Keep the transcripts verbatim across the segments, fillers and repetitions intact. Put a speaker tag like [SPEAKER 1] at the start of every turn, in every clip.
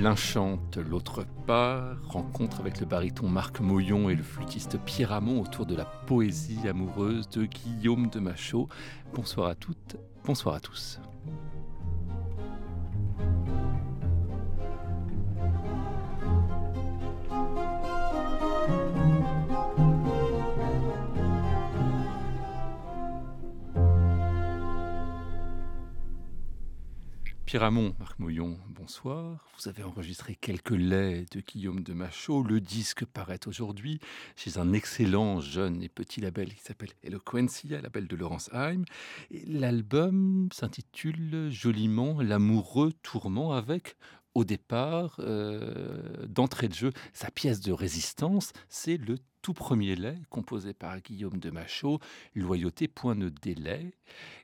[SPEAKER 1] L'un chante, l'autre pas. Rencontre avec le baryton Marc Moyon et le flûtiste Pierre Hamon autour de la poésie amoureuse de Guillaume de Machaut. Bonsoir à toutes, bonsoir à tous. Pierre Hamon, Marc Moyon, bonsoir. Vous avez enregistré quelques laits de Guillaume de Machaut. Le disque paraît aujourd'hui chez un excellent jeune et petit label qui s'appelle Eloquencia, label de Laurence Heim. Et l'album s'intitule joliment L'amoureux tourment, avec au départ, euh, d'entrée de jeu, sa pièce de résistance, c'est le tout premier lait composé par Guillaume de Machaut, Loyauté, point de délai.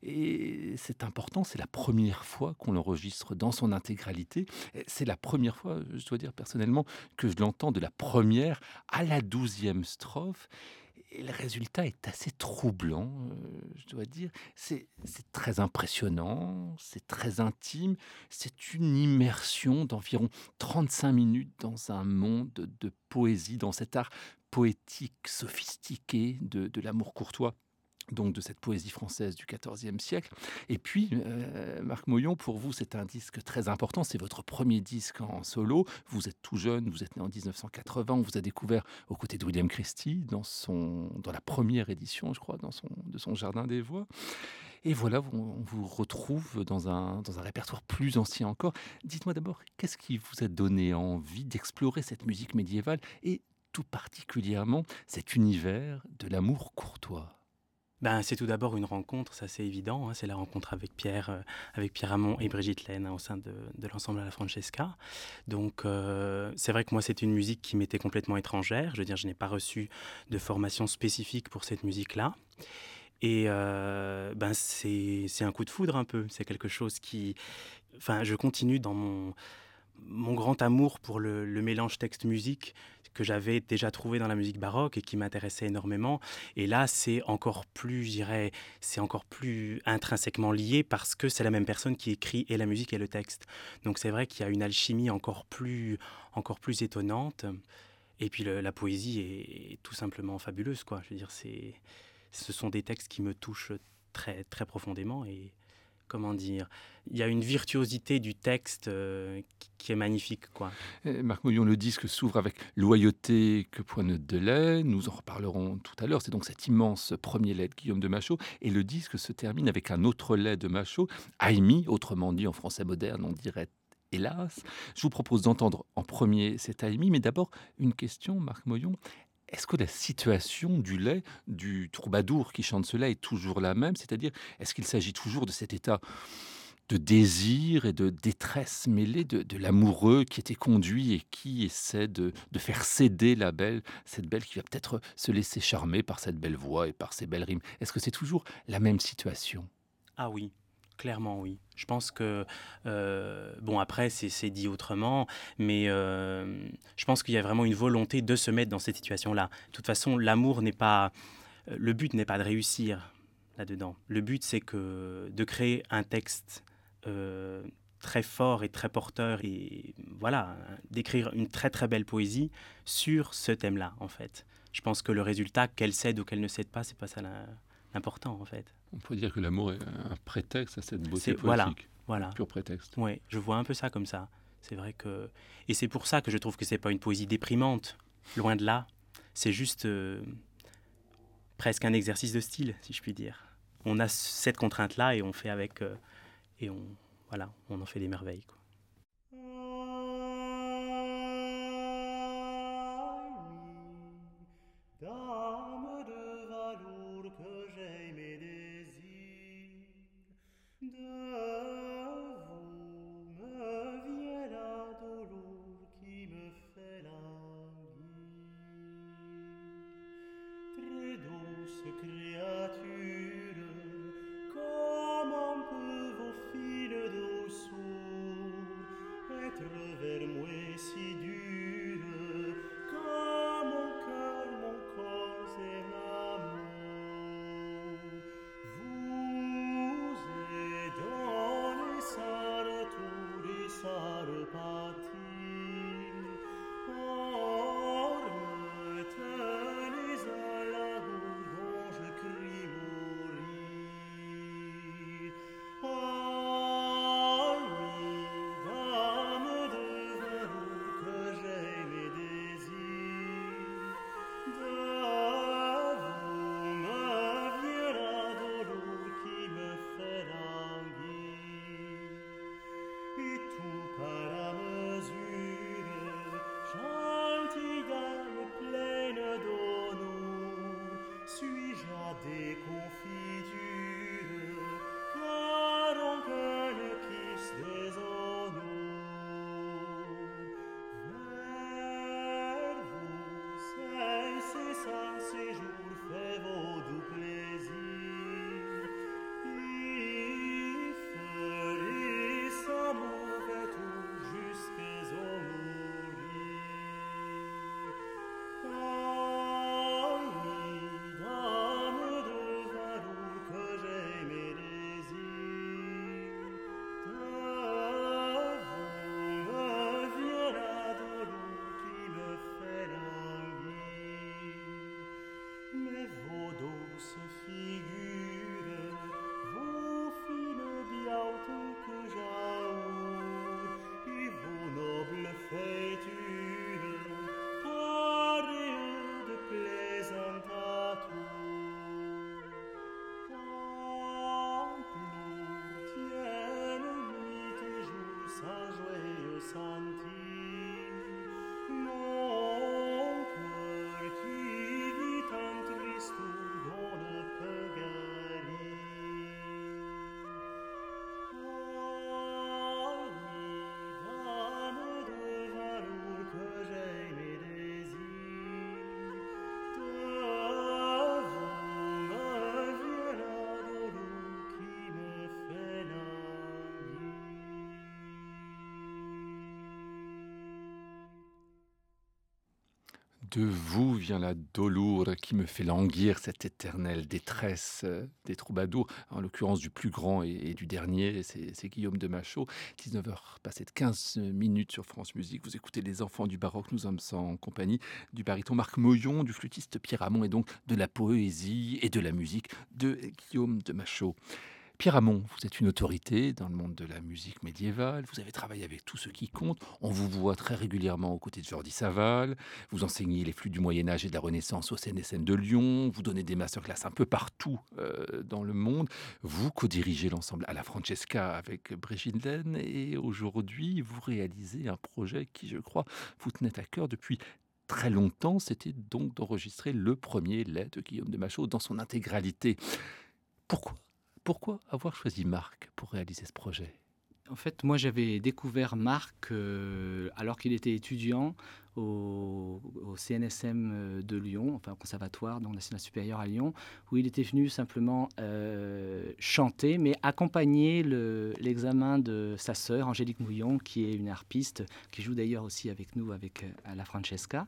[SPEAKER 1] Et c'est important, c'est la première fois qu'on l'enregistre dans son intégralité. C'est la première fois, je dois dire personnellement, que je l'entends de la première à la douzième strophe. Et le résultat est assez troublant, euh, je dois dire. C'est, c'est très impressionnant, c'est très intime. C'est une immersion d'environ trente-cinq minutes dans un monde de poésie, dans cet art poétique sophistiqué de, de l'amour courtois, donc de cette poésie française du quatorzième siècle. Et puis, euh, Marc Moyon, pour vous, c'est un disque très important. C'est votre premier disque en solo. Vous êtes tout jeune, vous êtes né en dix-neuf cent quatre-vingts. On vous a découvert aux côtés de William Christie, dans, son, dans la première édition, je crois, dans son, de son Jardin des Voix. Et voilà, on vous retrouve dans un, dans un répertoire plus ancien encore. Dites-moi d'abord, qu'est-ce qui vous a donné envie d'explorer cette musique médiévale et tout particulièrement cet univers de l'amour courtois ?
[SPEAKER 2] Ben, c'est tout d'abord une rencontre, ça c'est évident, hein, c'est la rencontre avec Pierre, euh, avec Pierre Hamon et Brigitte Laine, hein, au sein de, de l'ensemble à la Francesca. Donc euh, c'est vrai que moi c'est une musique qui m'était complètement étrangère, je veux dire je n'ai pas reçu de formation spécifique pour cette musique-là. Et euh, ben c'est, c'est un coup de foudre un peu, c'est quelque chose qui... Enfin, je continue dans mon... mon grand amour pour le, le mélange texte-musique que j'avais déjà trouvé dans la musique baroque et qui m'intéressait énormément. Et là, c'est encore plus, je dirais, c'est encore plus intrinsèquement lié parce que c'est la même personne qui écrit et la musique et le texte. Donc c'est vrai qu'il y a une alchimie encore plus, encore plus étonnante. Et puis le, la poésie est, est tout simplement fabuleuse, quoi. Je veux dire, c'est, ce sont des textes qui me touchent très, très profondément et... Comment dire, il y a une virtuosité du texte euh, qui est magnifique, quoi.
[SPEAKER 1] Et Marc Moyon, le disque s'ouvre avec Loyauté, que point de délai. Nous en reparlerons tout à l'heure. C'est donc cet immense premier lait de Guillaume de Machaut. Et le disque se termine avec un autre lait de Machaut, Aimi, autrement dit en français moderne, on dirait hélas. Je vous propose d'entendre en premier cet Aimi, mais d'abord une question, Marc Moyon. Est-ce que la situation du lait, du troubadour qui chante ce lait, est toujours la même ? C'est-à-dire, est-ce qu'il s'agit toujours de cet état de désir et de détresse mêlée, de, de l'amoureux qui était conduit et qui essaie de, de faire céder la belle, cette belle qui va peut-être se laisser charmer par cette belle voix et par ces belles rimes ? Est-ce que c'est toujours la même situation ?
[SPEAKER 2] Ah oui, clairement oui. Je pense que, euh, bon après c'est, c'est dit autrement, mais euh, je pense qu'il y a vraiment une volonté de se mettre dans cette situation-là. De toute façon, l'amour n'est pas, le but n'est pas de réussir là-dedans. Le but c'est que de créer un texte euh, très fort et très porteur et voilà, d'écrire une très très belle poésie sur ce thème-là en fait. Je pense que le résultat, qu'elle cède ou qu'elle ne cède pas, c'est pas ça la, l'important en fait.
[SPEAKER 1] On peut dire que l'amour est un prétexte à cette beauté
[SPEAKER 2] C'est,
[SPEAKER 1] poétique.
[SPEAKER 2] voilà, voilà.
[SPEAKER 1] Un pur prétexte.
[SPEAKER 2] Oui, je vois un peu ça comme ça. C'est vrai que... Et c'est pour ça que je trouve que c'est pas une poésie déprimante. Loin de là. C'est juste euh, presque un exercice de style, si je puis dire. On a cette contrainte-là et on fait avec... Euh, et on, voilà, on en fait des merveilles, quoi.
[SPEAKER 3] Dame de valour que j'ai mes désirs, de vous me vient la douleur qui me fait languir. Très douce créature, comment peut vos fines douceurs être vers moi si dure, comme mon cœur, mon corps suis-je à des confitures, car on que ne quitte des honneurs. Vers vous, c'est c'est sans séjour, fait vos doux plaisirs. Y ferait sa mauvais tour jusqu'à au mourir. Aïe, dame de velours que j'ai mes désirs, de vous me vient la douleur qui me fait languir. Mais vos douces figures, vos fines beautés que j'amoure, et vos nobles faitures, pareilles de plaisantes atours. Pamplou, tienne nuit et jour sans joyeux sentir, mon cœur qui vit en tristour dont ne peut guérir. Aïe, dame de velours que j'ai mes désirs, de vous me vient la douleur qui me fait languir.
[SPEAKER 1] De vous vient la doloure qui me fait languir, cette éternelle détresse euh, des troubadours, en l'occurrence du plus grand et, et du dernier, c'est c'est Guillaume de Machaut. dix-neuf heures passées de quinze minutes sur France Musique. Vous écoutez Les Enfants du Baroque, nous sommes en compagnie du baryton Marc Moyon, du flûtiste Pierre Hamon et donc de la poésie et de la musique de Guillaume de Machaut. Pierre Hamon, vous êtes une autorité dans le monde de la musique médiévale, vous avez travaillé avec tous ceux qui comptent, on vous voit très régulièrement aux côtés de Jordi Savall, vous enseignez les flûtes du Moyen-Âge et de la Renaissance au C N S M de Lyon, vous donnez des masterclass un peu partout euh, dans le monde, vous co-dirigez l'ensemble à la Francesca avec Brigitte Laine et aujourd'hui vous réalisez un projet qui, je crois, vous tenait à cœur depuis très longtemps, c'était donc d'enregistrer le premier lait de Guillaume de Machaut dans son intégralité. Pourquoi Pourquoi avoir choisi Marc pour réaliser ce projet?
[SPEAKER 4] En fait, moi, j'avais découvert Marc euh, alors qu'il était étudiant au, au C N S M de Lyon, enfin au conservatoire, donc national supérieur à Lyon, où il était venu simplement euh, chanter, mais accompagner le- l'examen de sa sœur, Angélique Mouillon, qui est une harpiste, qui joue d'ailleurs aussi avec nous, avec euh, à la Francesca.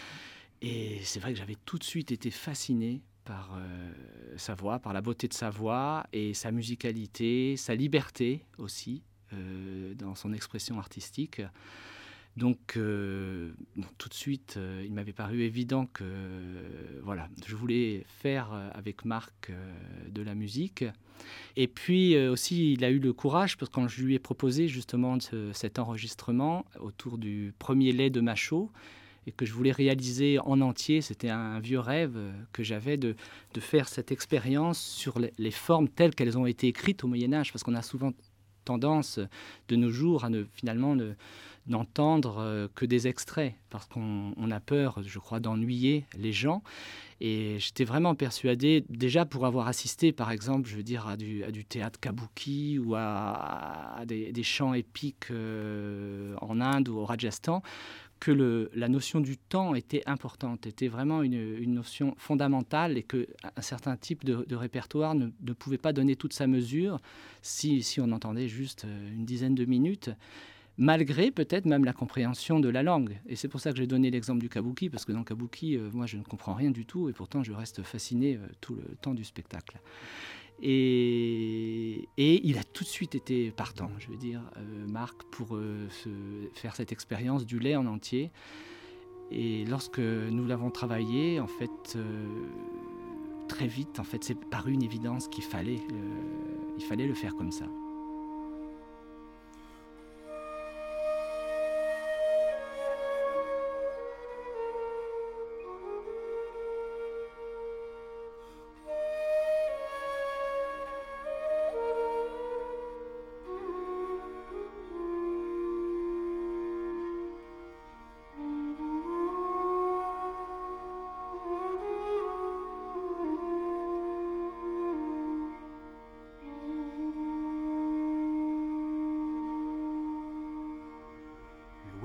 [SPEAKER 4] Et c'est vrai que j'avais tout de suite été fasciné par euh, sa voix, par la beauté de sa voix et sa musicalité, sa liberté aussi euh, dans son expression artistique. Donc, euh, bon, tout de suite, euh, il m'avait paru évident que euh, voilà, je voulais faire euh, avec Marc euh, de la musique. Et puis euh, aussi, il a eu le courage, parce que quand je lui ai proposé justement ce- cet enregistrement autour du premier lait de Machaut, et que je voulais réaliser en entier, c'était un vieux rêve euh, que j'avais de, de faire cette expérience sur les, les formes telles qu'elles ont été écrites au Moyen-Âge, parce qu'on a souvent tendance de nos jours à ne, finalement ne, n'entendre euh, que des extraits, parce qu'on on a peur, je crois, d'ennuyer les gens. Et j'étais vraiment persuadé, déjà pour avoir assisté, par exemple, je veux dire, à du, à du théâtre kabuki ou à, à des, des chants épiques euh, en Inde ou au Rajasthan, que le, la notion du temps était importante, était vraiment une, une notion fondamentale et qu'un certain type de, de répertoire ne, ne pouvait pas donner toute sa mesure si, si on entendait juste une dizaine de minutes, malgré peut-être même la compréhension de la langue. Et c'est pour ça que j'ai donné l'exemple du kabuki, parce que dans le kabuki, euh, moi je ne comprends rien du tout et pourtant je reste fasciné euh, tout le temps du spectacle. Et, et il a tout de suite été partant, je veux dire, euh, Marc, pour euh, se, faire cette expérience du lait en entier. Et lorsque nous l'avons travaillé, en fait, euh, très vite, en fait, c'est paru une évidence qu'il fallait, euh, il fallait le faire comme ça.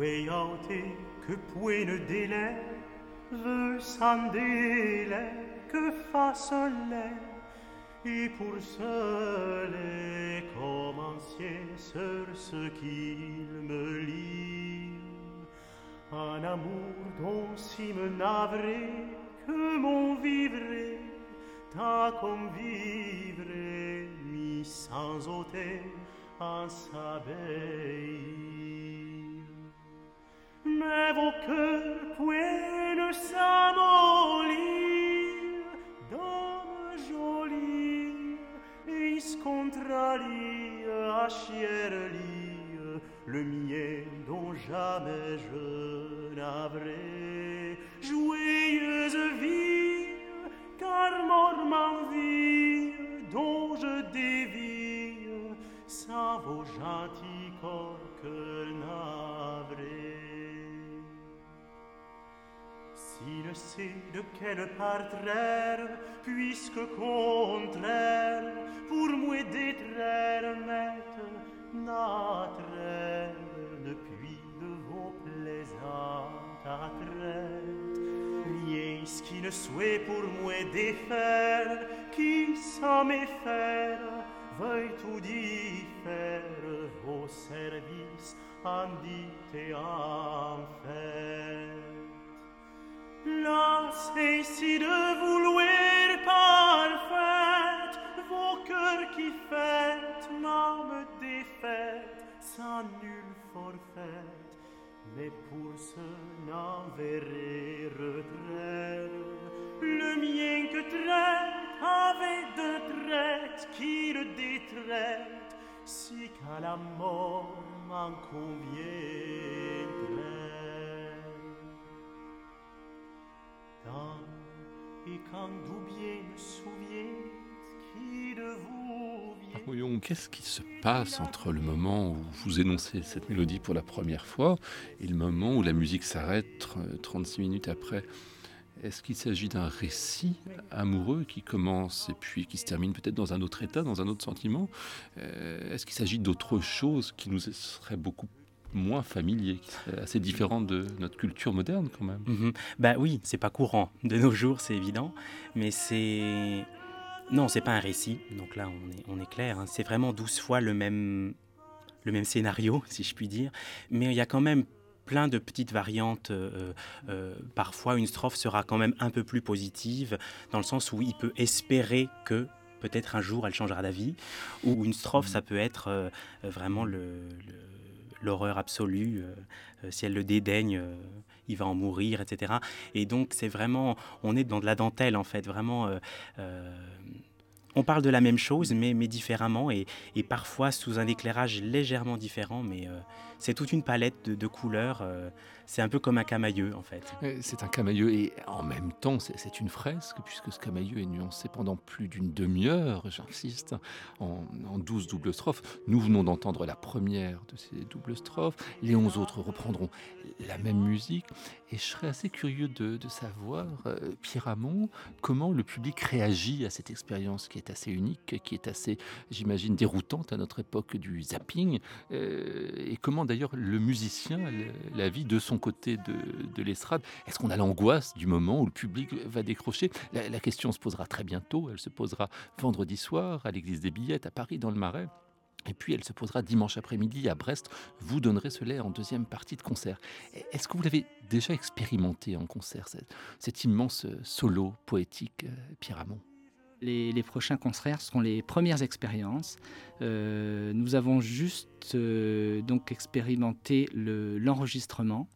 [SPEAKER 3] Pueaute que puene délai, veut sans délai que fasse un lait, et pour ce lait commencier sur ce qu'il me lie. Un amour dont si me navré que mon vivre ta convivre mis sans ôter en s'abeille. Mais vos cœurs puissent s'amollir, d'hommes jolis, et se contrarient à chierlir le mien dont jamais je n'avrai. Joyeuse vie, car mort m'envie, dont je dévie, sans vos gentils corps que navrés. Si ne sais de quel partraire, puisque contraire, pour moi détraire, maître, n'attraire, depuis de vos plaisantes attraites, rien ce qui ne soit pour moi défaire, qui sans méfaire, veuille tout d'y faire, vos services en dit et en fait. Lassez si de vouloir parfaite, vos cœurs qui fêtent m'âme défaite, sans nul forfait, mais pour ce n'enverrai retraite. Le mien que traite avait de traite qui le détraite, si qu'à la mort m'en conviendrait. Tant et quand d'où bien me souviens qui de vous vient.
[SPEAKER 1] Voyons, qu'est-ce qui se passe entre le moment où vous énoncez cette mélodie pour la première fois et le moment où la musique s'arrête trente-six minutes après? Est-ce qu'il s'agit d'un récit amoureux qui commence et puis qui se termine peut-être dans un autre état, dans un autre sentiment? euh, Est-ce qu'il s'agit d'autre chose qui nous serait beaucoup moins familier, qui serait assez différent de notre culture moderne quand même?
[SPEAKER 2] Mmh. Bah oui, c'est pas courant de nos jours, c'est évident, mais c'est... Non, c'est pas un récit, donc là on est, on est clair, hein. C'est vraiment douze fois le même, le même scénario, si je puis dire, mais il y a quand même plein de petites variantes. Euh, euh, parfois, une strophe sera quand même un peu plus positive, dans le sens où il peut espérer que peut-être un jour elle changera d'avis, ou une strophe, ça peut être euh, vraiment le, le, l'horreur absolue, euh, si elle le dédaigne, euh, il va en mourir, et cetera. Et donc, c'est vraiment, on est dans de la dentelle, en fait, vraiment... Euh, euh, on parle de la même chose, mais, mais différemment, et, et parfois sous un éclairage légèrement différent, mais euh, c'est toute une palette de, de couleurs. Euh, c'est un peu comme un camailleux, en fait.
[SPEAKER 1] C'est un camailleux, et en même temps, c'est, c'est une fresque, puisque ce camailleux est nuancé pendant plus d'une demi-heure, j'insiste, en, en douze doubles strophes. Nous venons d'entendre la première de ces doubles strophes. Les onze autres reprendront la même musique. Et je serais assez curieux de, de savoir, euh, Pierre Hamon, comment le public réagit à cette expérience qui est assez unique, qui est assez, j'imagine, déroutante à notre époque du zapping, euh, et comment d'ailleurs le musicien la vit de son côté de, de l'estrade. Est-ce qu'on a l'angoisse du moment où le public va décrocher? la, la question se posera très bientôt, elle se posera vendredi soir à l'église des Billettes à Paris, dans le Marais. Et puis elle se posera dimanche après-midi à Brest. Vous donnerez ce lait en deuxième partie de concert. Est-ce que vous l'avez déjà expérimenté en concert, cet, cet immense solo poétique, Pierre Hamon?
[SPEAKER 4] Les, les prochains concerts seront les premières expériences. Euh, nous avons juste euh, donc expérimenté le, l'enregistrement.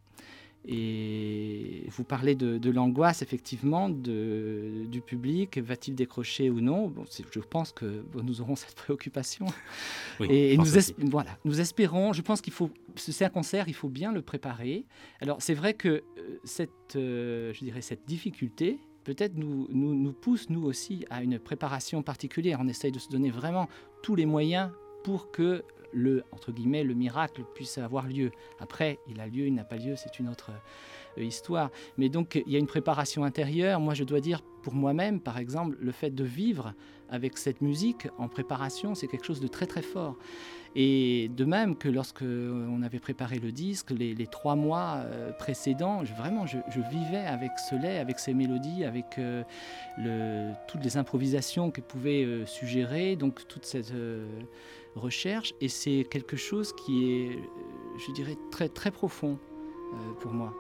[SPEAKER 4] Et vous parlez de, de l'angoisse, effectivement, de, du public. Va-t-il décrocher ou non? Bon, c'est, je pense que bon, nous aurons cette préoccupation.
[SPEAKER 2] Oui,
[SPEAKER 4] et et nous, es, voilà, nous espérons, je pense qu'il faut, c'est un concert, il faut bien le préparer. Alors, c'est vrai que euh, cette, euh, je dirais, cette difficulté, peut-être nous, nous, nous pousse, nous aussi, à une préparation particulière. On essaye de se donner vraiment tous les moyens pour que le, entre guillemets, le miracle puisse avoir lieu. Après, il a lieu, il n'a pas lieu, c'est une autre, euh, histoire. Mais donc, il y a une préparation intérieure. Moi, je dois dire, pour moi-même, par exemple, le fait de vivre avec cette musique en préparation, c'est quelque chose de très, très fort. Et de même que lorsque on avait préparé le disque, les, les trois mois euh, précédents, je, vraiment, je, je vivais avec ce lait, avec ces mélodies, avec euh, le, toutes les improvisations que pouvait euh, suggérer, donc toute cette euh, recherche. Et c'est quelque chose qui est, je dirais, très, très profond euh, pour moi.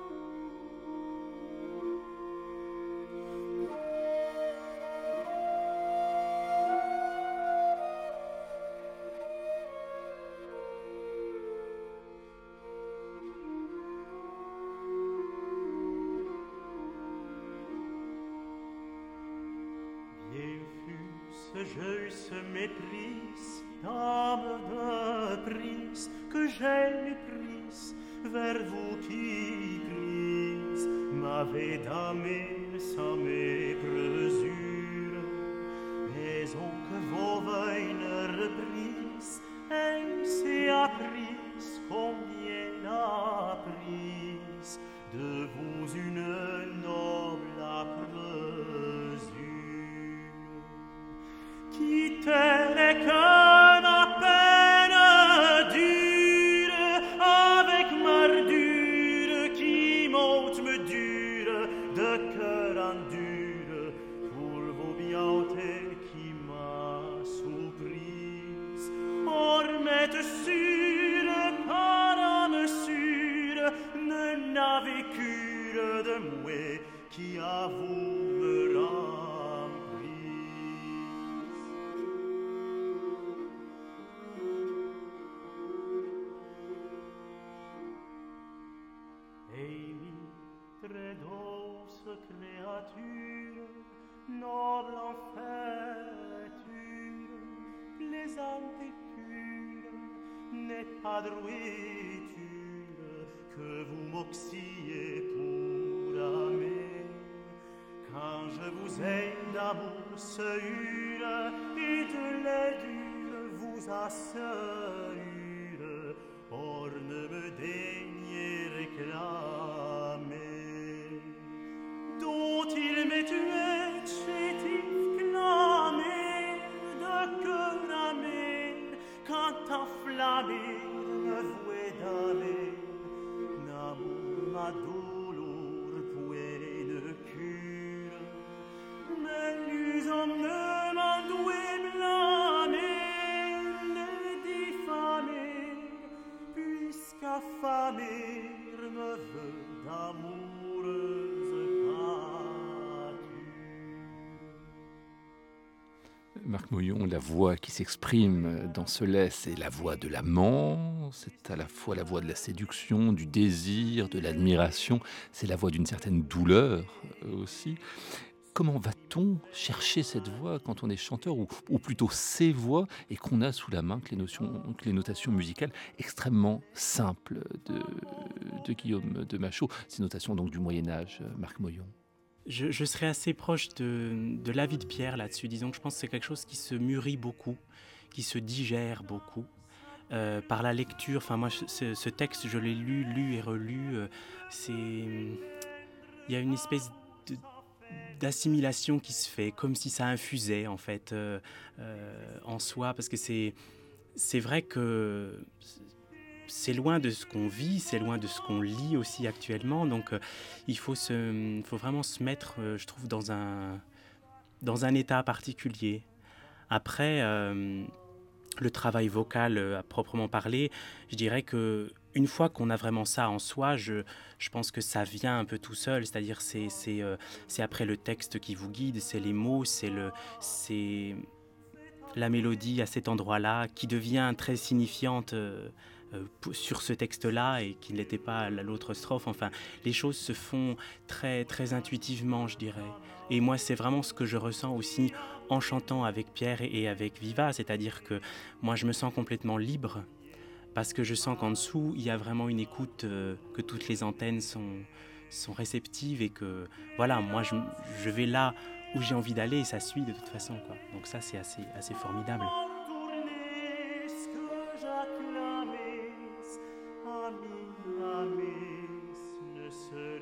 [SPEAKER 3] Je ce méprise, dame de prise, que j'ai méprise vers vous qui prise, m'avez damé sans mes mesures, mais on que vos veines reprise, ainsi apprise, combien la prise, de vous une noble appresure. Quittez que ma peine dure, avec mardure qui monte me dure, de cœur en dure, pour vos bientés qui m'a surprise. Or m'être sûre, par mesure, ne n'avez cure de moi qui à vous me rend. Créature, noble en faiture, plaisante et pure, n'est pas droiture que vous m'oxyez pour aimer. Quand je vous aime d'amour seure et de laidure vous assure, or ne me daignez réclamer. Dont il m'est tué, chétif clamé, de cœur amé, quand enflammé, me voué d'aller, n'amour ma douleur, pouet ne cure, mais l'usant ne m'en doué blâmer, ne diffamer, puisqu'affamer me veut d'amoureuse.
[SPEAKER 1] Marc Moyon, la voix qui s'exprime dans ce lait, c'est la voix de l'amant, c'est à la fois la voix de la séduction, du désir, de l'admiration, c'est la voix d'une certaine douleur aussi. Comment va-t-on chercher cette voix quand on est chanteur, ou, ou plutôt ces voix, et qu'on a sous la main que les, notions, que les notations musicales extrêmement simples de, de Guillaume de Machaut, ces notations donc du Moyen-Âge, Marc Moyon?
[SPEAKER 2] Je, je serais assez proche de, de l'avis de Pierre là-dessus. Disons que je pense que c'est quelque chose qui se mûrit beaucoup, qui se digère beaucoup. Euh, par la lecture, enfin moi ce, ce texte je l'ai lu, lu et relu, euh, c'est... il y a une espèce de, d'assimilation qui se fait, comme si ça infusait en fait euh, euh, en soi, parce que c'est, c'est vrai que c'est loin de ce qu'on vit, c'est loin de ce qu'on lit aussi actuellement, donc euh, il faut, se, faut vraiment se mettre, euh, je trouve, dans un, dans un état particulier. Après, euh, le travail vocal euh, à proprement parler, je dirais que une fois qu'on a vraiment ça en soi, je, je pense que ça vient un peu tout seul, c'est-à-dire c'est, c'est, euh, c'est après le texte qui vous guide, c'est les mots, c'est, le, c'est la mélodie à cet endroit-là qui devient très signifiante euh, euh, sur ce texte-là et qui ne l'était pas à l'autre strophe. Enfin, les choses se font très, très intuitivement, je dirais. Et moi, c'est vraiment ce que je ressens aussi en chantant avec Pierre et avec Viva, c'est-à-dire que moi, je me sens complètement libre parce que je sens qu'en dessous, il y a vraiment une écoute, euh, que toutes les antennes sont, sont réceptives et que, voilà, moi, je, je vais là où j'ai envie d'aller et ça suit de toute façon, quoi. Donc ça, c'est assez, assez formidable.
[SPEAKER 3] Ne se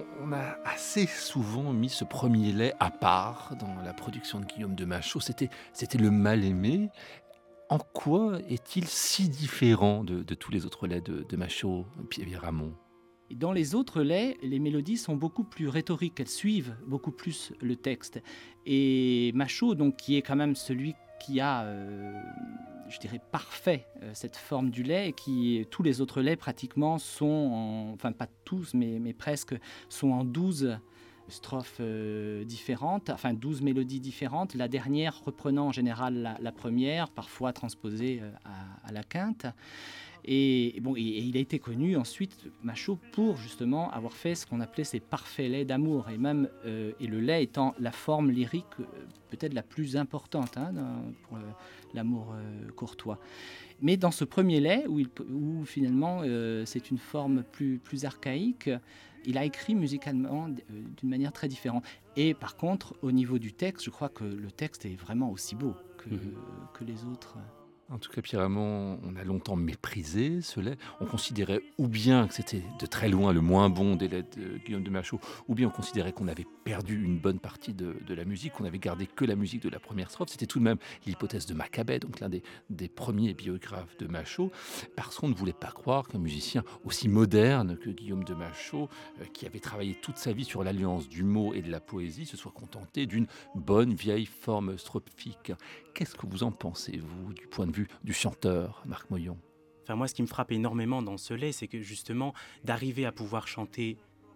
[SPEAKER 1] On a assez souvent mis ce premier lait à part dans la production de Guillaume de Machaut. C'était, c'était le mal-aimé. En quoi est-il si différent de, de tous les autres laits de, de Machaut, Pierre Ramon?
[SPEAKER 4] Dans les autres laits, les mélodies sont beaucoup plus rhétoriques, elles suivent beaucoup plus le texte. Et Machaut, donc, qui est quand même celui qui a, euh, je dirais, parfait euh, cette forme du lait, et qui, tous les autres laits pratiquement sont, en, enfin pas tous, mais, mais presque, sont en douze strophes euh, différentes, enfin douze mélodies différentes, la dernière reprenant en général la, la première, parfois transposée euh, à, à la quinte. Et, bon, et, et il a été connu ensuite, Machaut, pour justement avoir fait ce qu'on appelait ses parfaits laits d'amour, et même euh, et le lait étant la forme lyrique euh, peut-être la plus importante hein, dans, pour euh, l'amour euh, courtois. Mais dans ce premier lait, où, il, où finalement euh, c'est une forme plus, plus archaïque, il a écrit musicalement euh, d'une manière très différente. Et par contre, au niveau du texte, je crois que le texte est vraiment aussi beau que, mmh. que les autres.
[SPEAKER 1] En tout cas, Pierre Ramon, on a longtemps méprisé ce lait. On considérait ou bien que c'était de très loin le moins bon des laits de Guillaume de Machaut, ou bien on considérait qu'on avait perdu une bonne partie de, de la musique, qu'on avait gardé que la musique de la première strophe. C'était tout de même l'hypothèse de Machabée, donc l'un des, des premiers biographes de Machaut, parce qu'on ne voulait pas croire qu'un musicien aussi moderne que Guillaume de Machaut, euh, qui avait travaillé toute sa vie sur l'alliance du mot et de la poésie, se soit contenté d'une bonne vieille forme strophique. Qu'est-ce que vous en pensez, vous, du point de vue du chanteur, Marc Moyon?
[SPEAKER 2] Enfin, moi, ce qui me frappe énormément dans ce lait, c'est que justement, d'arriver à pouvoir chanter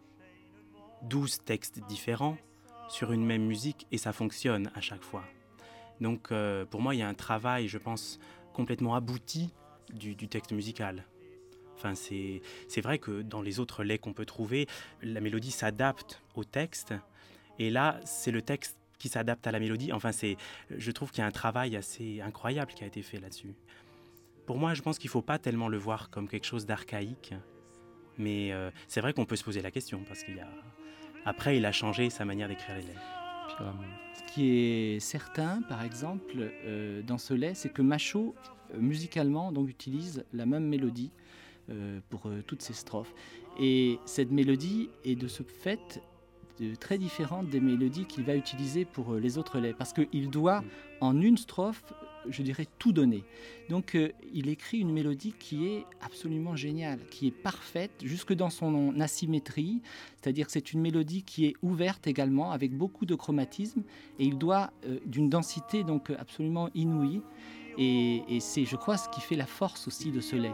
[SPEAKER 2] douze textes différents sur une même musique, et ça fonctionne à chaque fois. Donc, euh, pour moi, il y a un travail, je pense, complètement abouti du, du texte musical. Enfin, c'est, c'est vrai que dans les autres laits qu'on peut trouver, la mélodie s'adapte au texte, et là, c'est le texte qui s'adapte à la mélodie. Enfin, c'est, je trouve qu'il y a un travail assez incroyable qui a été fait là-dessus. Pour moi, je pense qu'il ne faut pas tellement le voir comme quelque chose d'archaïque, mais euh, c'est vrai qu'on peut se poser la question, parce qu'il y a... Après, il a changé sa manière d'écrire les laits.
[SPEAKER 4] Ce qui est certain, par exemple, euh, dans ce lait, c'est que Machaut, euh, musicalement, donc, utilise la même mélodie euh, pour euh, toutes ses strophes. Et cette mélodie est de ce fait très différente des mélodies qu'il va utiliser pour les autres laits, parce qu'il doit, en une strophe, je dirais, tout donner. Donc, euh, il écrit une mélodie qui est absolument géniale, qui est parfaite, jusque dans son asymétrie, c'est-à-dire que c'est une mélodie qui est ouverte également, avec beaucoup de chromatisme, et il doit euh, d'une densité donc absolument inouïe, et, et c'est, je crois, ce qui fait la force aussi de ce lait.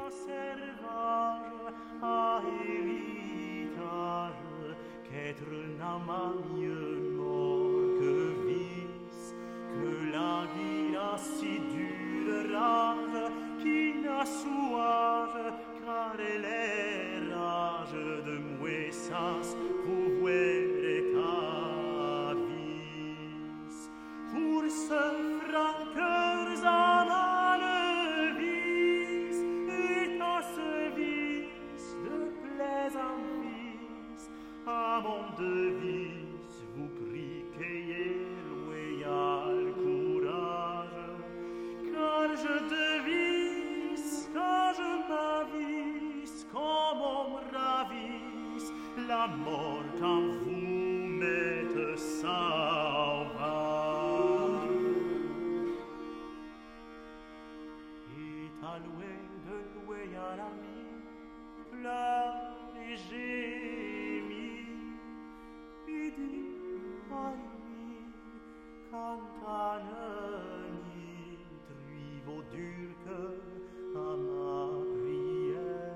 [SPEAKER 3] Mieux mort que vice, que la vie si dure rage, qui n'assuage, car elle est rage de muessas, pouvoir ta vis. Pour ce franc cœur en le vice, et à ce vice de plaisant vice, à mon devis. La mort quand vous m'êtes sauvage. Et à louer de louer à l'ami, pleure et gémit, et dit à lui, cantanani, trivo dur que à ma prière.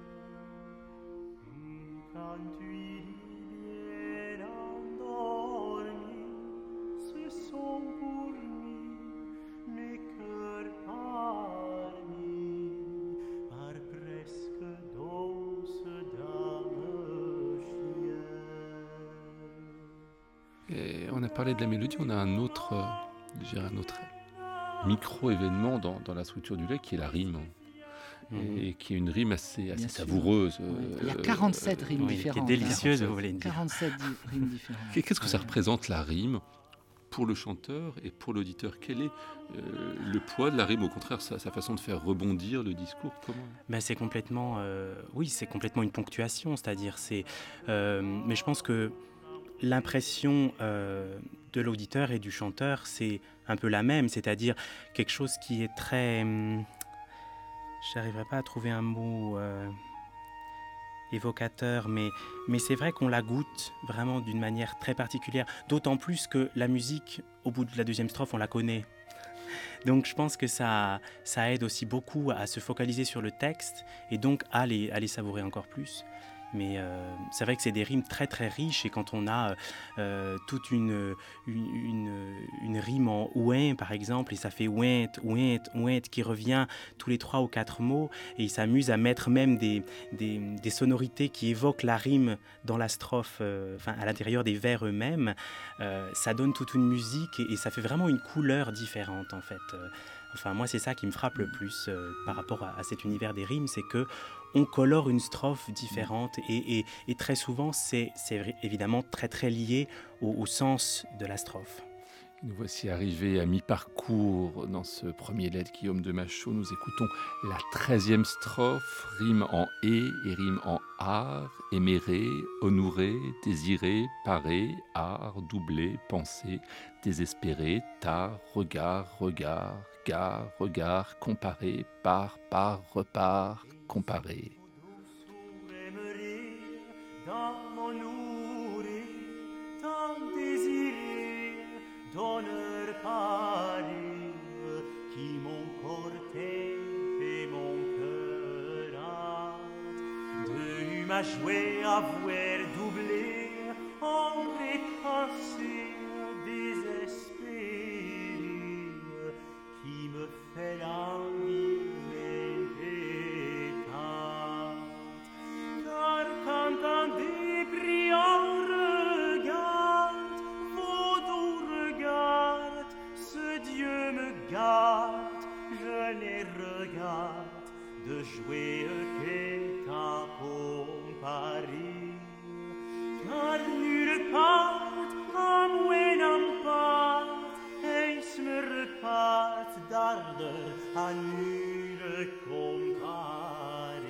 [SPEAKER 3] Quand tu bien endormi, ce sont pour lui mes cœurs parmis, par presque douce dame chienne.
[SPEAKER 1] Et on a parlé de la mélodie, on a un autre, euh, je dirais un autre micro-événement dans, dans la structure du lait qui est la rime. Et qui est une rime assez, assez savoureuse.
[SPEAKER 4] Oui. Il y a quarante-sept rimes
[SPEAKER 2] oui,
[SPEAKER 4] différentes.
[SPEAKER 2] Qui est délicieuse, vous voulez dire.
[SPEAKER 4] quarante-sept rimes différentes.
[SPEAKER 1] Qu'est-ce que ça représente, la rime, pour le chanteur et pour l'auditeur. Quel est euh, le poids de la rime, au contraire, sa, sa façon de faire rebondir le discours? Comment?
[SPEAKER 2] Ben, c'est complètement, euh, oui, c'est complètement une ponctuation, c'est-à-dire, c'est, euh, mais je pense que l'impression euh, de l'auditeur et du chanteur, c'est un peu la même, c'est-à-dire quelque chose qui est très, hum, je n'arriverai pas à trouver un mot euh, évocateur, mais, mais c'est vrai qu'on la goûte vraiment d'une manière très particulière, d'autant plus que la musique, au bout de la deuxième strophe, on la connaît. Donc je pense que ça, ça aide aussi beaucoup à se focaliser sur le texte et donc à les, à les savourer encore plus. Mais euh, c'est vrai que c'est des rimes très très riches et quand on a euh, toute une, une, une, une rime en ouin par exemple et ça fait ouint, ouint, ouint qui revient tous les trois ou quatre mots et il s'amuse à mettre même des, des, des sonorités qui évoquent la rime dans la strophe, euh, enfin à l'intérieur des vers eux-mêmes, euh, ça donne toute une musique et, et ça fait vraiment une couleur différente en fait. Euh, Enfin, moi, c'est ça qui me frappe le plus euh, par rapport à, à cet univers des rimes, c'est que on colore une strophe différente et, et, et très souvent, c'est, c'est évidemment très très lié au, au sens de la strophe.
[SPEAKER 1] Nous voici arrivés à mi-parcours dans ce premier Let Guillaume de Machaut. Nous écoutons la treizième strophe, rime en « et » et rime en « art », éméré, honoré, désiré, paré, art, doublé, pensé, désespéré, tard, regard, regard, gare, regard, comparé, par, par, repart, comparé.
[SPEAKER 3] Dans mon ouré, tant désiré, d'honneur pareil, qui mon corps t'aime et mon cœur hâte, de ma jouée à voir doublé, en pensée désespérée, qui me fait languir m'inquiétante. Car quand un débriant regarde, vos doux regards, ce Dieu me garde, je les regarde, de jouer qu'est à comparer. Car nulle part, à moins n'en part, et se me repart d'ardeur à nul comparer.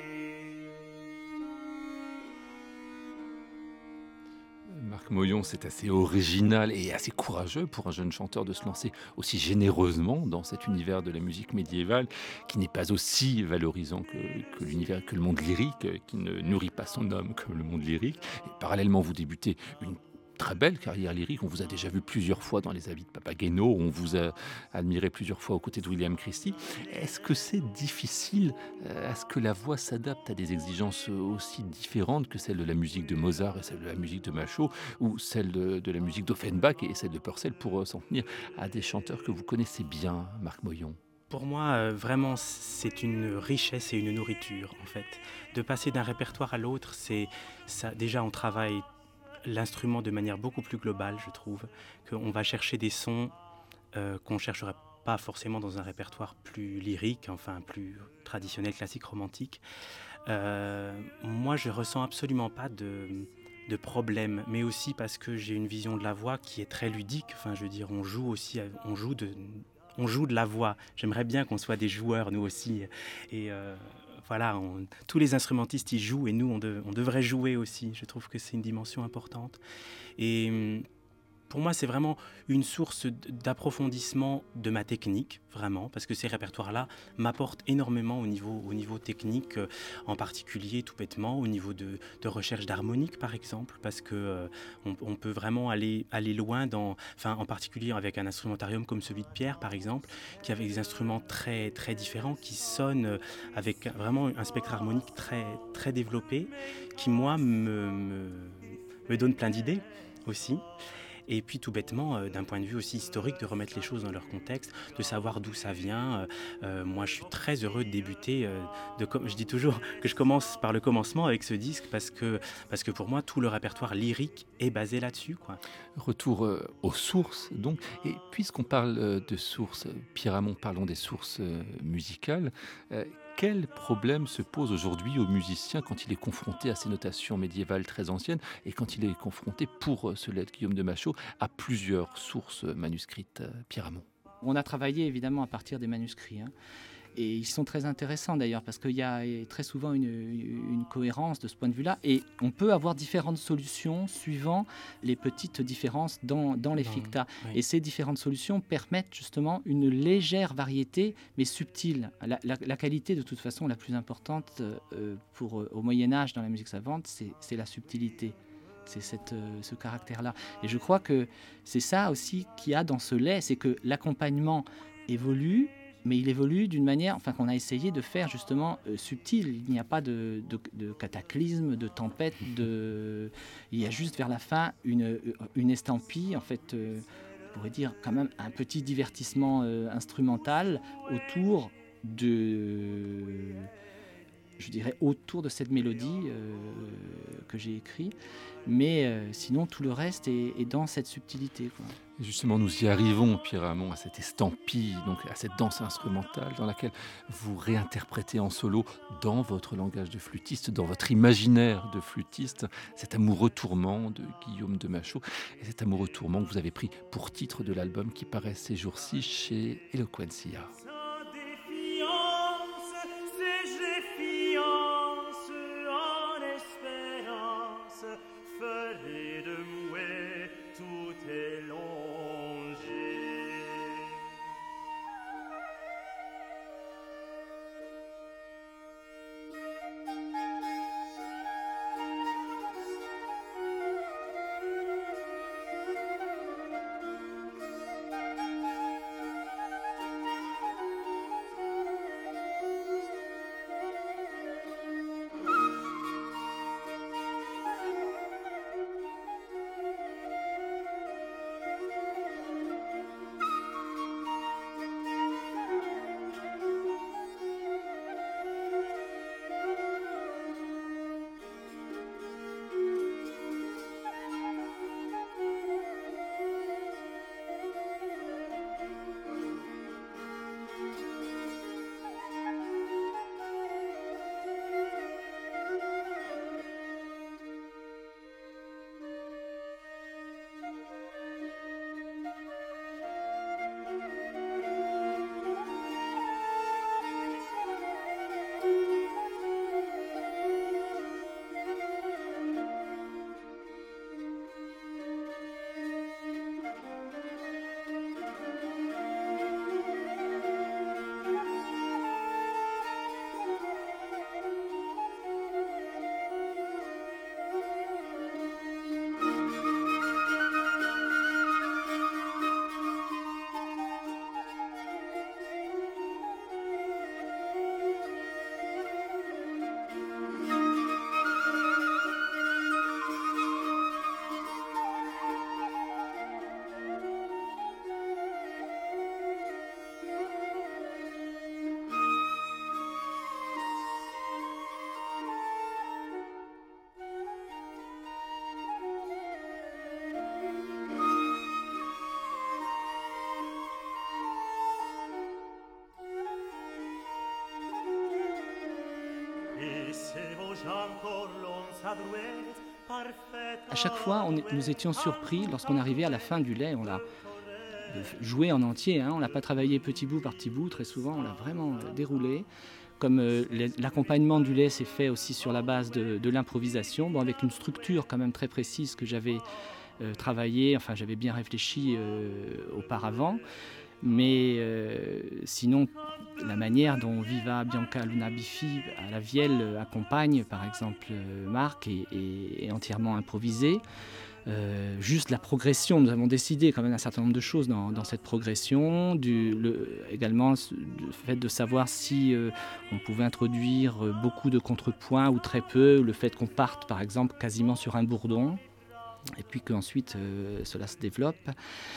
[SPEAKER 1] Marc Moyon, c'est assez original et assez courageux pour un jeune chanteur de se lancer aussi généreusement dans cet univers de la musique médiévale qui n'est pas aussi valorisant que, que l'univers, que le monde lyrique, qui ne nourrit pas son homme comme le monde lyrique. Et parallèlement, vous débutez une très belle carrière lyrique. On vous a déjà vu plusieurs fois dans Les Habits de Papageno. On vous a admiré plusieurs fois aux côtés de William Christie. Est-ce que c'est difficile euh, à ce que la voix s'adapte à des exigences aussi différentes que celles de la musique de Mozart et celle de la musique de Machaut ou celle de, de la musique d'Offenbach et celle de Purcell pour euh, s'en tenir à des chanteurs que vous connaissez bien, Marc Moyon?
[SPEAKER 2] Pour moi, euh, vraiment, c'est une richesse et une nourriture, en fait. De passer d'un répertoire à l'autre, c'est ça. Déjà, on travaille l'instrument de manière beaucoup plus globale, je trouve, qu'on va chercher des sons euh, qu'on ne chercherait pas forcément dans un répertoire plus lyrique, enfin plus traditionnel, classique, romantique. Euh, moi, je ressens absolument pas de, de problème, mais aussi parce que j'ai une vision de la voix qui est très ludique. Enfin, je veux dire, on joue aussi, on joue de, on joue de la voix. J'aimerais bien qu'on soit des joueurs, nous aussi. Et euh, voilà, on, tous les instrumentistes y jouent et nous, on, de, on devrait jouer aussi. Je trouve que c'est une dimension importante. Et pour moi, c'est vraiment une source d'approfondissement de ma technique, vraiment, parce que ces répertoires-là m'apportent énormément au niveau, au niveau technique, euh, en particulier, tout bêtement, au niveau de, de recherche d'harmonique, par exemple, parce que euh, on, on peut vraiment aller, aller loin, dans, enfin, en particulier avec un instrumentarium comme celui de Pierre, par exemple, qui avait des instruments très, très différents, qui sonnent avec vraiment un spectre harmonique très, très développé, qui, moi, me, me, me donne plein d'idées aussi. Et puis tout bêtement, euh, d'un point de vue aussi historique, de remettre les choses dans leur contexte, de savoir d'où ça vient. Euh, euh, moi, je suis très heureux de débuter. Euh, de com- je dis toujours que je commence par le commencement avec ce disque parce que, parce que pour moi, tout le répertoire lyrique est basé là-dessus, quoi.
[SPEAKER 1] Retour euh, aux sources, donc. Et puisqu'on parle euh, de sources, Pierre Hamon, parlons des sources euh, musicales. Euh, quel problème se pose aujourd'hui au musicien quand il est confronté à ces notations médiévales très anciennes et quand il est confronté, pour ce lait de Guillaume de Machaut, à plusieurs sources manuscrites, euh, Pierre Hamon?
[SPEAKER 4] On a travaillé évidemment à partir des manuscrits, hein. Et ils sont très intéressants d'ailleurs parce qu'il y a très souvent une, une cohérence de ce point de vue-là et on peut avoir différentes solutions suivant les petites différences dans, dans les
[SPEAKER 2] Dans-
[SPEAKER 4] fictas.
[SPEAKER 2] oui.
[SPEAKER 4] Et ces différentes solutions permettent justement une légère variété mais subtile. La, la- la qualité de toute façon la plus importante euh, pour, euh, au Moyen-Âge dans la musique savante, c'est, c'est la subtilité. C'est cette, euh, ce caractère-là. Et je crois que c'est ça aussi qu'il y a dans ce lait, c'est que l'accompagnement évolue, mais il évolue d'une manière, enfin qu'on a essayé de faire justement euh, subtile. Il n'y a pas de, de, de cataclysme, de tempête, de... il y a juste vers la fin une, une estampille, en fait, euh, on pourrait dire quand même un petit divertissement euh, instrumental autour de, je dirais autour de cette mélodie euh, que j'ai écrite. Mais euh, sinon, tout le reste est, est dans cette subtilité, quoi.
[SPEAKER 1] Et justement, nous y arrivons, Pierre Hamon, à cette estampille, donc à cette danse instrumentale dans laquelle vous réinterprétez en solo, dans votre langage de flûtiste, dans votre imaginaire de flûtiste, cet amoureux tourment de Guillaume de Machaut, et cet amoureux tourment que vous avez pris pour titre de l'album qui paraît ces jours-ci chez Eloquentia.
[SPEAKER 3] Sa défiance, ses défiances en espérance ferait de mouet tout élongé.
[SPEAKER 4] À chaque fois, on est- nous étions surpris lorsqu'on arrivait à la fin du lait. On l'a euh, joué en entier, hein. On l'a pas travaillé petit bout par petit bout. Très souvent, on l'a vraiment euh, déroulé. Comme euh, les- l'accompagnement du lait s'est fait aussi sur la base de, de l'improvisation, bon, avec une structure quand même très précise que j'avais euh, travaillée, enfin j'avais bien réfléchi euh, auparavant. Mais euh, sinon, la manière dont Viva Bianca Luna Bifi à la vielle euh, accompagne, par exemple, euh, Marc, est, est- est entièrement improvisée. Euh, juste la progression, nous avons décidé quand même un certain nombre de choses dans, dans cette progression, du, le, également le fait de savoir si euh, on pouvait introduire euh, beaucoup de contrepoints ou très peu, le fait qu'on parte par exemple quasiment sur un bourdon, et puis qu'ensuite euh, cela se développe.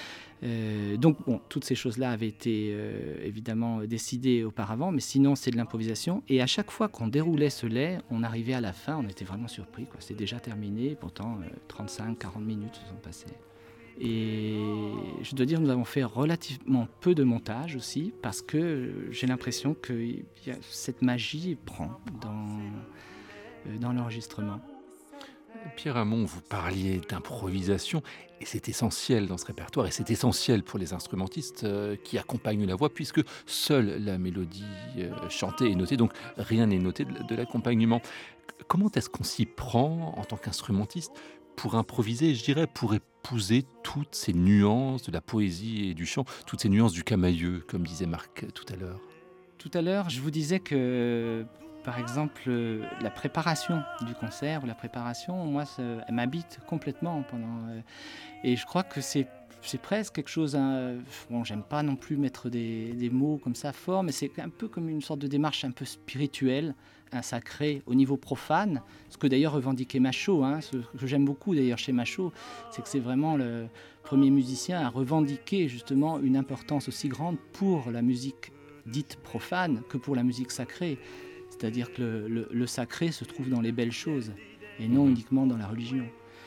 [SPEAKER 4] Euh, donc bon, toutes ces choses-là avaient été euh, évidemment décidées auparavant, mais sinon c'est de l'improvisation. Et à chaque fois qu'on déroulait ce lait, on arrivait à la fin, on était vraiment surpris, quoi. C'est déjà terminé, pourtant euh, trente-cinq à quarante minutes se sont passées. Et je dois dire, nous avons fait relativement peu de montage aussi, parce que j'ai l'impression que y a cette magie prend dans, euh, dans l'enregistrement.
[SPEAKER 1] Pierre Hamon, vous parliez d'improvisation, et c'est essentiel dans ce répertoire, et c'est essentiel pour les instrumentistes euh, qui accompagnent la voix, puisque seule la mélodie euh, chantée est notée, donc rien n'est noté de, de l'accompagnement. Comment est-ce qu'on s'y prend en tant qu'instrumentiste pour improviser, je dirais, pour épouser toutes ces nuances de la poésie et du chant, toutes ces nuances du camailleux, comme disait Marc tout à l'heure?
[SPEAKER 4] Tout à l'heure, je vous disais que, par exemple, euh, la préparation du concert, ou la préparation, moi, ça, elle m'habite complètement pendant. Euh, et je crois que c'est, c'est presque quelque chose. Hein, bon, j'aime pas non plus mettre des, des mots comme ça forts, mais c'est un peu comme une sorte de démarche un peu spirituelle, un sacré au niveau profane, ce que d'ailleurs revendiquait Machaut, hein, ce que j'aime beaucoup d'ailleurs chez Machaut, c'est que c'est vraiment le premier musicien à revendiquer justement une importance aussi grande pour la musique dite profane que pour la musique sacrée. C'est-à-dire que le, le, le sacré se trouve dans les belles choses et non uniquement dans la religion.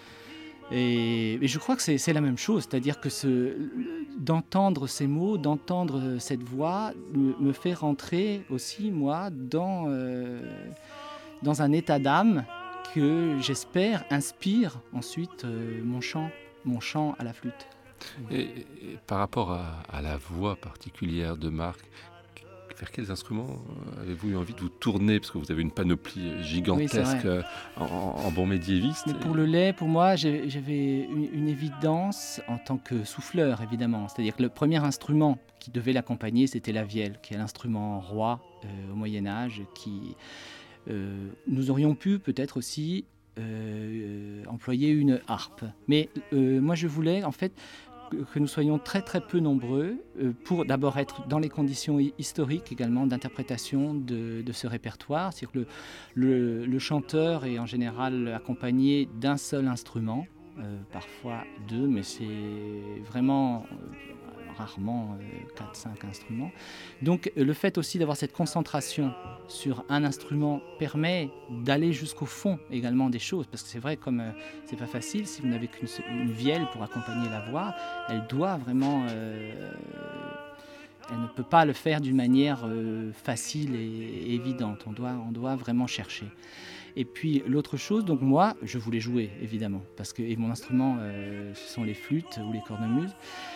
[SPEAKER 4] Et, et je crois que c'est, c'est la même chose, c'est-à-dire que ce, d'entendre ces mots, d'entendre cette voix me, me fait rentrer aussi, moi, dans, euh, dans un état d'âme que j'espère inspire ensuite euh, mon chant, mon chant à la flûte.
[SPEAKER 1] Et, et par rapport à, à la voix particulière de Marc, vers quels instruments avez-vous eu envie de vous tourner? Parce que vous avez une panoplie gigantesque oui, en, en bon médiéviste.
[SPEAKER 4] Mais pour le lait, pour moi, j'avais une, une évidence en tant que souffleur, évidemment. C'est-à-dire que le premier instrument qui devait l'accompagner, c'était la vielle, qui est l'instrument roi euh, au Moyen-Âge. Qui, euh, nous aurions pu peut-être aussi euh, employer une harpe. Mais euh, moi, je voulais, en fait, que nous soyons très très peu nombreux euh, pour d'abord être dans les conditions historiques également d'interprétation de, de ce répertoire. C'est-à-dire que le, le, le chanteur est en général accompagné d'un seul instrument, euh, parfois deux, mais c'est vraiment euh, rarement euh, quatre cinq instruments. Donc le fait aussi d'avoir cette concentration sur un instrument permet d'aller jusqu'au fond également des choses, parce que c'est vrai, comme euh, c'est pas facile, si vous n'avez qu'une une vielle pour accompagner la voix, elle doit vraiment euh, elle ne peut pas le faire d'une manière euh, facile et, et évidente, on doit, on doit vraiment chercher. Et puis l'autre chose, donc moi je voulais jouer évidemment, parce que et mon instrument euh, ce sont les flûtes ou les cornemuses.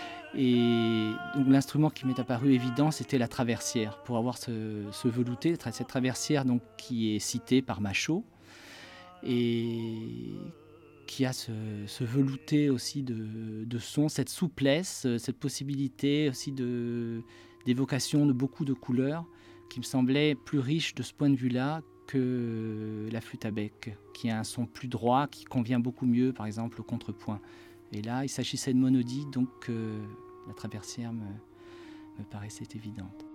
[SPEAKER 4] Et donc l'instrument qui m'est apparu évident, c'était la traversière, pour avoir ce, ce velouté, cette traversière donc, qui est citée par Machaut, et qui a ce, ce velouté aussi de, de son, cette souplesse, cette possibilité aussi de, d'évocation de beaucoup de couleurs, qui me semblait plus riche de ce point de vue-là que la flûte à bec, qui a un son plus droit, qui convient beaucoup mieux par exemple au contrepoint. Et là, il s'agissait de monodie, donc euh, la traversière me, me paraissait évidente.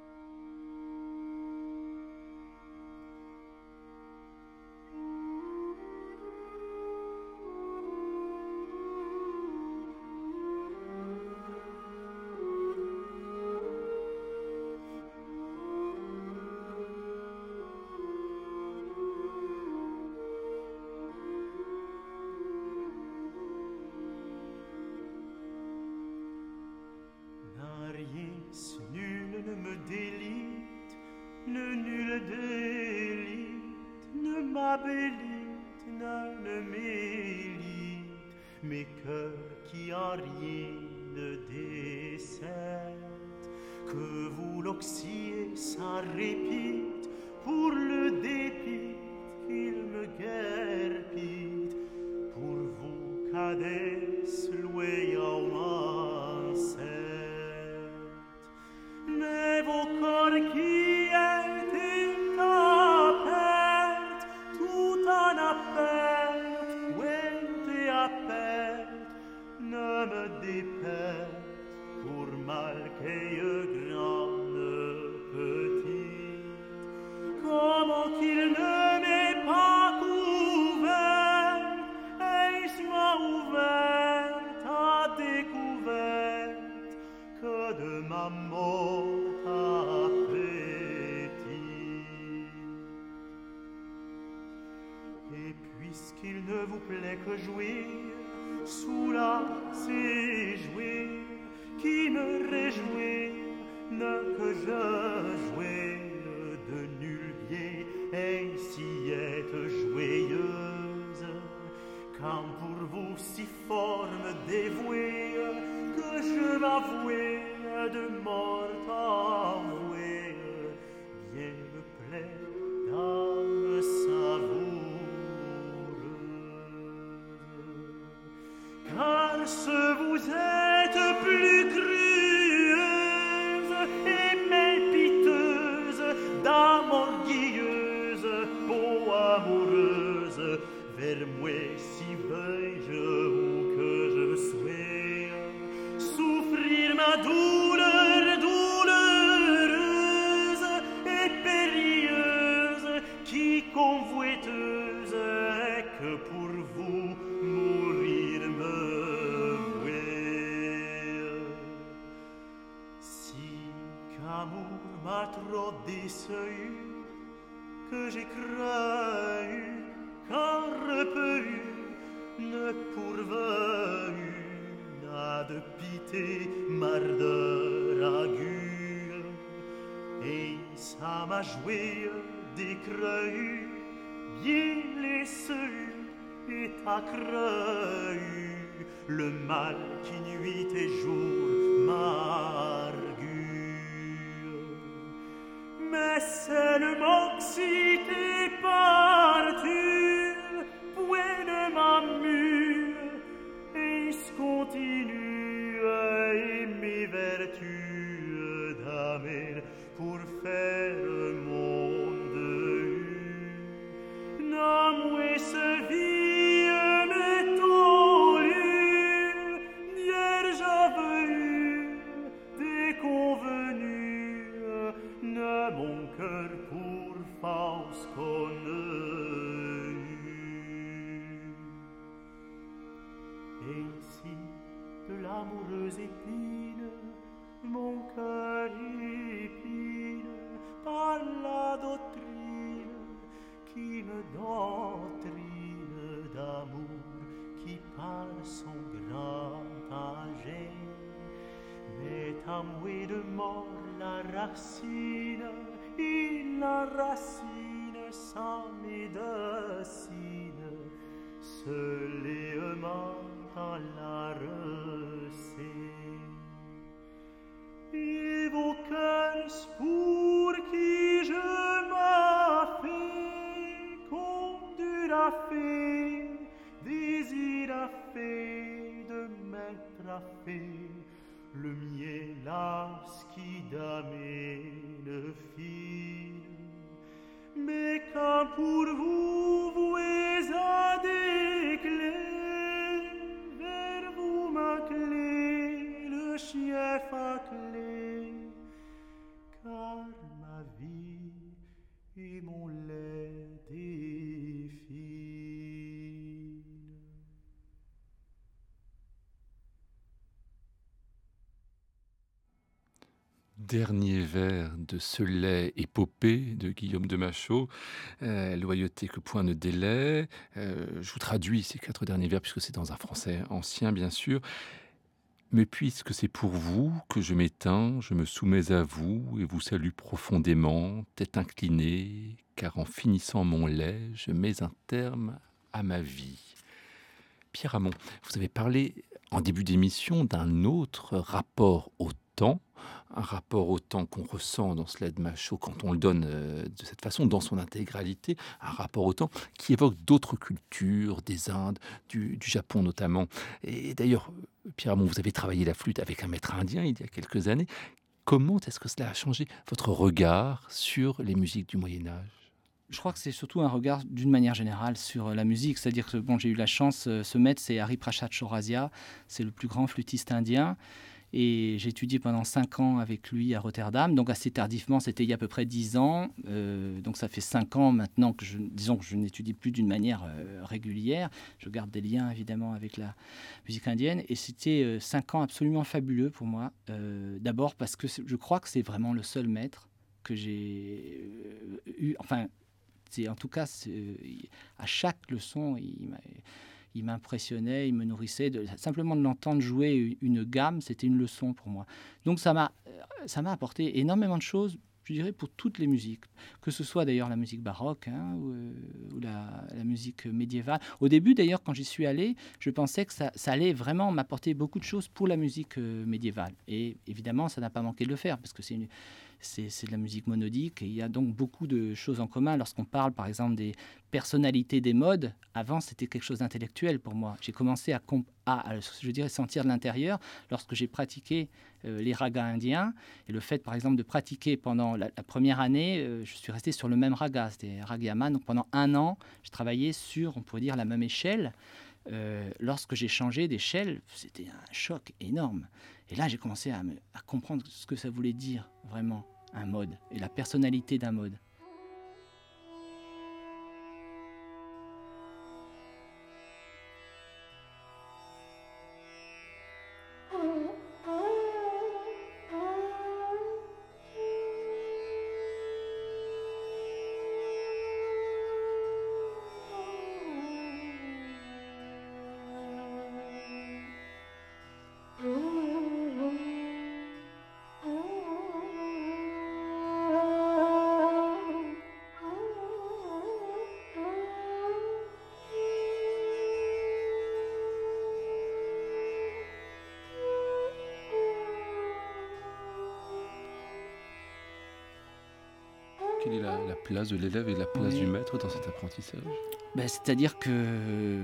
[SPEAKER 3] Mes cœurs qui en rien ne décèdent, que vous l'oxyez sans répit pour le dépit qu'il me guerpit, pour vous cadès loyaument ancêtres. Mais vos corps qui étaient à perte, tout en appel, oué à perte, ne me déperte pour mal qu'aille grande petite. Comment qu'il ne m'ait pas couvert, et m'a ouverte à découverte que de ma mort appétit. Et puisqu'il ne vous plaît que jouir sous la c'est jouer m'avouer de mort avouée, bien me plaît, dame savoureuse. Car ce vous êtes plus crueuse et mépiteuse, dame orgueilleuse, beau amoureuse, vers moi si veuille-je ou que je souhaite souffrir ma douleur douloureuse et périlleuse, qui convoiteuse est que pour vous mourir me vouer. Si qu'amour m'a trop déçu, que j'ai cru qu'un repu ne pourvu n'a de pitié m'ardeur aiguë, et ça m'a joué des creux bien les ceux et accru le mal qui nuit et jour m'argue. Mais seulement si t'es partu, point de m'amuse, et se continue et mes vertus d'amère pour faire mon deuil. N'amoué ce vie m'est tolu, hier j'avais eu des convenus, ne mon cœur pour fausse connue. Ainsi de l'amoureuse épine mon cœur épine par la doctrine qui me doctrine d'amour, qui par son grand âge m'est amoué de mort la racine, et la racine sans médecine seulement à la recée. Et vos cœurs pour qui je m'ai fait, conduire à fait, désir à fait, de mettre à fait, le miel las qui d'amène file. Mais quand pour vous vouez à des clés, vers vous ma clé, le chef à clé, car ma vie et mon lait défilent.
[SPEAKER 1] Dernier vers de ce lait épopée de Guillaume de Machaut, euh, loyauté que point ne délaie. Euh, je vous traduis ces quatre derniers vers puisque c'est dans un français ancien bien sûr. Mais puisque c'est pour vous que je m'éteins, je me soumets à vous et vous salue profondément, tête inclinée, car en finissant mon lait, je mets un terme à ma vie. Pierre Hamon, vous avez parlé en début d'émission d'un autre rapport au temps, un rapport au temps qu'on ressent dans ce lait de Machaut quand on le donne euh, de cette façon, dans son intégralité, un rapport au temps qui évoque d'autres cultures, des Indes, du, du Japon notamment. Et d'ailleurs, Pierre Hamon, vous avez travaillé la flûte avec un maître indien il y a quelques années. Comment est-ce que cela a changé votre regard sur les musiques du Moyen-Âge ?
[SPEAKER 4] Je crois que c'est surtout un regard d'une manière générale sur la musique. C'est-à-dire que bon, j'ai eu la chance, ce maître, c'est Hariprasad Chaurasia, c'est le plus grand flûtiste indien. Et j'ai étudié pendant cinq ans avec lui à Rotterdam. Donc assez tardivement, c'était il y a à peu près dix ans. Euh, donc ça fait cinq ans maintenant que je, disons que je n'étudie plus d'une manière euh, régulière. Je garde des liens évidemment avec la musique indienne. Et c'était euh, cinq ans absolument fabuleux pour moi. Euh, d'abord parce que je crois que c'est vraiment le seul maître que j'ai euh, eu. Enfin, c'est, en tout cas, c'est, à chaque leçon, il m'a... Il m'impressionnait, il me nourrissait. De, simplement de l'entendre jouer une gamme, c'était une leçon pour moi. Donc ça m'a, ça m'a apporté énormément de choses, je dirais pour toutes les musiques, que ce soit d'ailleurs la musique baroque hein, ou, euh, ou la, la musique médiévale. Au début d'ailleurs, quand j'y suis allé, je pensais que ça, ça allait vraiment m'apporter beaucoup de choses pour la musique euh, médiévale. Et évidemment, ça n'a pas manqué de le faire, parce que c'est une... C'est, c'est de la musique monodique et il y a donc beaucoup de choses en commun. Lorsqu'on parle par exemple des personnalités des modes, avant c'était quelque chose d'intellectuel pour moi. J'ai commencé à, comp- à, à je dirais, sentir de l'intérieur lorsque j'ai pratiqué euh, les ragas indiens. Et le fait par exemple de pratiquer pendant la, la première année, euh, je suis resté sur le même raga, c'était Raga Yaman. Donc pendant un an, je travaillais sur, on pourrait dire, la même échelle. Euh, lorsque j'ai changé d'échelle, c'était un choc énorme. Et là, j'ai commencé à, me, à comprendre ce que ça voulait dire vraiment un mode et la personnalité d'un mode.
[SPEAKER 1] Quelle est la, la place de l'élève et la place
[SPEAKER 4] Oui.
[SPEAKER 1] du maître dans cet apprentissage?
[SPEAKER 4] Ben, c'est-à-dire que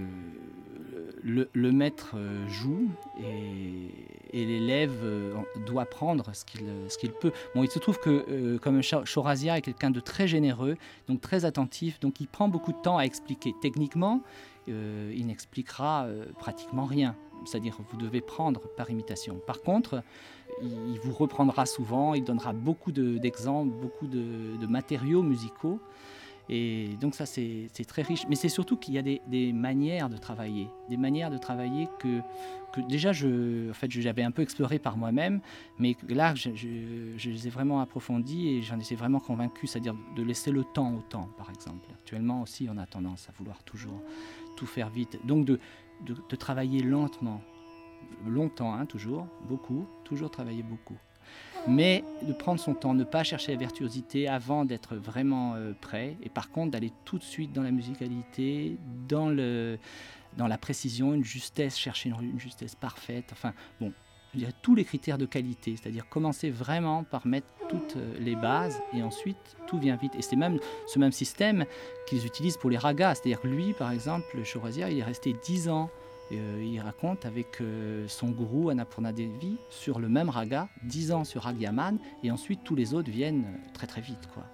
[SPEAKER 4] le, le maître joue et, et l'élève doit prendre ce qu'il, ce qu'il peut. Bon, il se trouve que euh, comme Chaurasia est quelqu'un de très généreux, donc très attentif, donc il prend beaucoup de temps à expliquer. Techniquement, euh, il n'expliquera euh, pratiquement rien. C'est-à-dire que vous devez prendre par imitation. Par contre, il, il vous reprendra souvent, il donnera beaucoup de, d'exemples, beaucoup de, de matériaux musicaux. Et donc ça, c'est, c'est très riche. Mais c'est surtout qu'il y a des, des manières de travailler. Des manières de travailler que, que déjà, je, en fait, j'avais un peu exploré par moi-même. Mais là, je, je, je les ai vraiment approfondies et j'en étais vraiment convaincu. C'est-à-dire de laisser le temps au temps, par exemple. Actuellement aussi, on a tendance à vouloir toujours tout faire vite. Donc de, de, de travailler lentement. Longtemps, hein, toujours. Beaucoup. Toujours travailler beaucoup. Mais de prendre son temps, ne pas chercher la virtuosité avant d'être vraiment euh, prêt, et par contre d'aller tout de suite dans la musicalité, dans, le, dans la précision, une justesse, chercher une, une justesse parfaite, enfin bon, je dirais tous les critères de qualité, c'est-à-dire commencer vraiment par mettre toutes les bases et ensuite tout vient vite. Et c'est même ce même système qu'ils utilisent pour les ragas, c'est-à-dire que lui par exemple, Chaurasia, il est resté dix ans. Euh, il raconte avec euh, son gourou Annapurna Devi sur le même raga, dix ans sur Raga Yaman, et ensuite tous les autres viennent très très vite, quoi.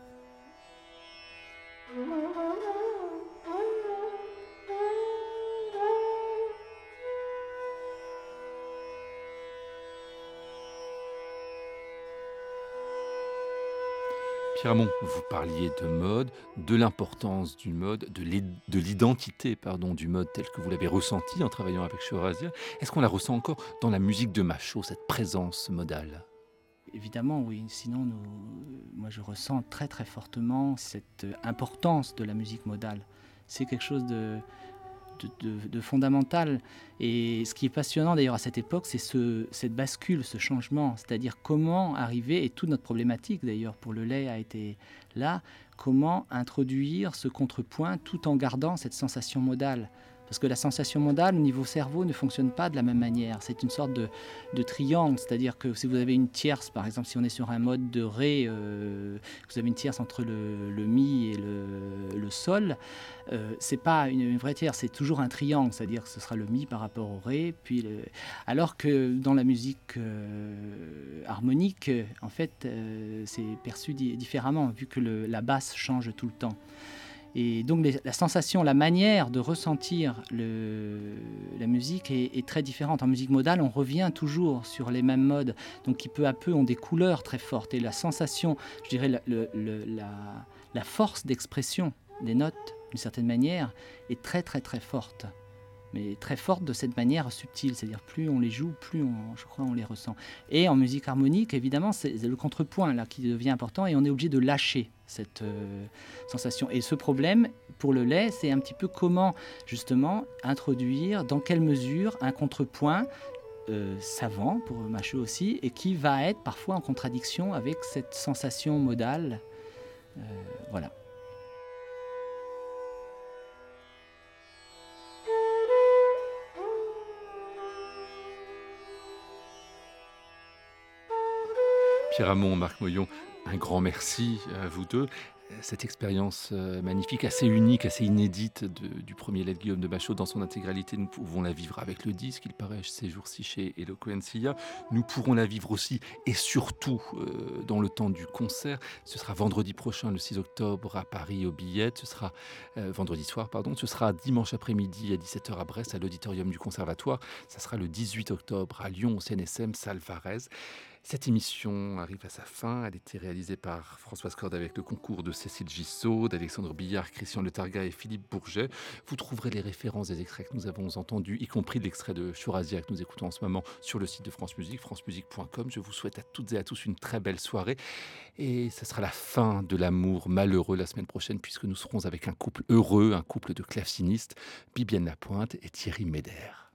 [SPEAKER 1] Pierre Hamon, vous parliez de mode, de l'importance du mode, de, l'id- de l'identité pardon, du mode tel que vous l'avez ressenti en travaillant avec Chaurasia. Est-ce qu'on la ressent encore dans la musique de Machaut, cette présence modale?
[SPEAKER 4] Évidemment, oui. Sinon, nous, moi, je ressens très très fortement cette importance de la musique modale. C'est quelque chose de, de, de, de fondamental. Et ce qui est passionnant d'ailleurs à cette époque, c'est ce, cette bascule, ce changement. C'est-à-dire comment arriver, et toute notre problématique d'ailleurs pour le lait a été là, comment introduire ce contrepoint tout en gardant cette sensation modale. Parce que la sensation modale au niveau cerveau ne fonctionne pas de la même manière. C'est une sorte de, de triangle, c'est-à-dire que si vous avez une tierce, par exemple, si on est sur un mode de ré, euh, vous avez une tierce entre le, le mi et le, le sol, euh, c'est pas une, une vraie tierce, c'est toujours un triangle, c'est-à-dire que ce sera le mi par rapport au ré, puis le... alors que dans la musique euh, harmonique, en fait, euh, c'est perçu di- différemment, vu que le, la basse change tout le temps. Et donc les, la sensation, la manière de ressentir le, la musique est, est très différente. En musique modale, on revient toujours sur les mêmes modes, donc qui peu à peu ont des couleurs très fortes. Et la sensation, je dirais le, le, le, la, la force d'expression des notes, d'une certaine manière, est très très très forte. Mais très forte de cette manière subtile, c'est-à-dire plus on les joue, plus on, je crois on les ressent. Et en musique harmonique, évidemment, c'est le contrepoint là qui devient important et on est obligé de lâcher cette euh, sensation. Et ce problème, pour le lait, c'est un petit peu comment justement introduire, dans quelle mesure un contrepoint euh, savant pour Machaut aussi, et qui va être parfois en contradiction avec cette sensation modale. Euh, voilà.
[SPEAKER 1] Pierre Hamon, Marc Moyon, un grand merci à vous deux. Cette expérience euh, magnifique, assez unique, assez inédite de- du premier Let Guillaume de Machaut dans son intégralité, nous pouvons la vivre avec le disque, il paraît ces jours-ci chez Eloquencia. Nous pourrons la vivre aussi et surtout euh, dans le temps du concert. Ce sera vendredi prochain, le six octobre, à Paris, aux Billettes. Ce sera euh, vendredi soir, pardon. Ce sera dimanche après-midi à dix-sept heures à Brest, à l'auditorium du Conservatoire. Ça sera le dix-huit octobre à Lyon, au C N S M, salle Varèse. Cette émission arrive à sa fin. Elle a été réalisée par Françoise Corde avec le concours de Cécile Gissot, d'Alexandre Billard, Christian Le Targa et Philippe Bourget. Vous trouverez les références des extraits que nous avons entendus, y compris l'extrait de Chorazia que nous écoutons en ce moment sur le site de France Musique, france musique point com. Je vous souhaite à toutes et à tous une très belle soirée. Et ce sera la fin de l'amour malheureux la semaine prochaine, puisque nous serons avec un couple heureux, un couple de clavecinistes, Bibiane Lapointe et Thierry Médère.